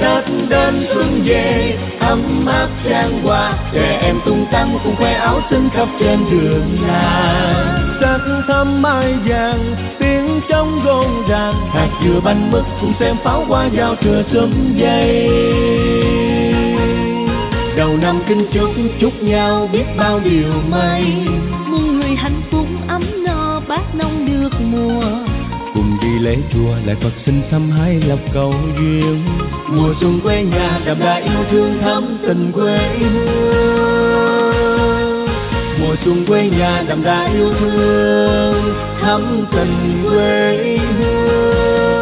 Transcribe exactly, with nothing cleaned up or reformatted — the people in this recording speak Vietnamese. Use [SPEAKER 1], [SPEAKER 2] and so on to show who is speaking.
[SPEAKER 1] Tết đến xuân về ấm áp tràn qua, trẻ em tung tăng cùng khoe áo xinh khắp trên đường làng. Sắc thắm mai vàng tiếng trống rộn ràng, hạt dừa bánh mứt cùng xem pháo hoa giao thừa sớm dậy. Đầu năm kính chúc chúc nhau biết bao điều may,
[SPEAKER 2] muôn người hạnh phúc ấm no bát nông được mùa.
[SPEAKER 1] Cùng đi lễ chùa lại Phật xin thăm hai lộc cầu duyên. Mùa xuân quê nhà đậm đà yêu thương thắm tình quê hương. Mùa xuân quê nhà đậm đà yêu thương thắm tình quê hương.